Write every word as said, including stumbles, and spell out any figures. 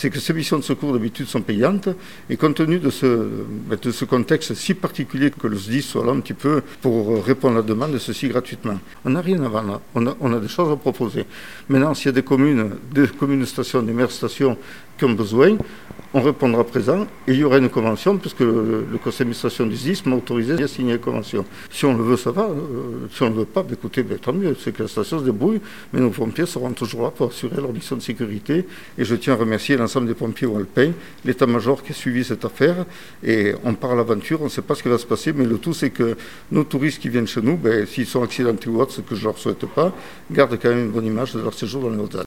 c'est que ces missions de secours d'habitude sont payantes et compte tenu de ce, de ce contexte si particulier que le S D I S soit là un petit peu pour répondre à la demande, ceci gratuitement. On n'a rien à vendre, on a, on a des choses à proposer. Maintenant, s'il y a des communes, des communes stations, des maires stations qui ont besoin, on répondra présent et il y aura une convention puisque le, le conseil d'administration du S D I S m'a autorisé à signer une convention. Si on le veut, ça va. Euh, si on ne le veut pas, ben, écoutez, ben, tant mieux, c'est que la station se débrouille, mais nos pompiers seront toujours là pour assurer leur mission de sécurité. Et je tiens à remercier l'ensemble des pompiers alpins, l'état-major qui a suivi cette affaire. Et on part à l'aventure, on ne sait pas ce qui va se passer, mais le tout, c'est que nos touristes qui viennent chez nous, ben, s'ils sont accidentés ou autres, ce que je ne leur souhaite pas, gardent quand même une bonne image de leur séjour dans les Hautes-Alpes.